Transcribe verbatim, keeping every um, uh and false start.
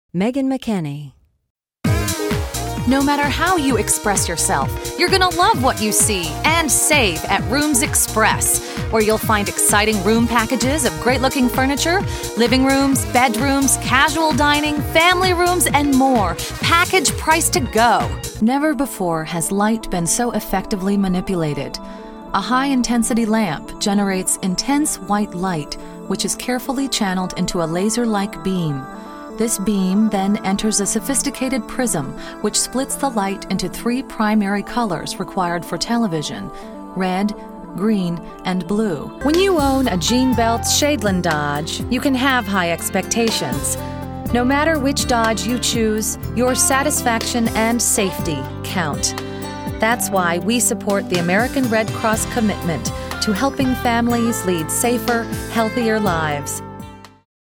Megan McKinney. No matter how you express yourself, you're going to love what you see and save at Rooms Express, where you'll find exciting room packages of great-looking furniture, living rooms, bedrooms, casual dining, family rooms, and more. Package price to go. Never before has light been so effectively manipulated. A high-intensity lamp generates intense white light, which is carefully channeled into a laser-like beam. This beam then enters a sophisticated prism, which splits the light into three primary colors required for television: red, green, and blue. When you own a Gene Belt Shadeland Dodge, you can have high expectations. No matter which Dodge you choose, your satisfaction and safety count. That's why we support the American Red Cross commitment to helping families lead safer, healthier lives.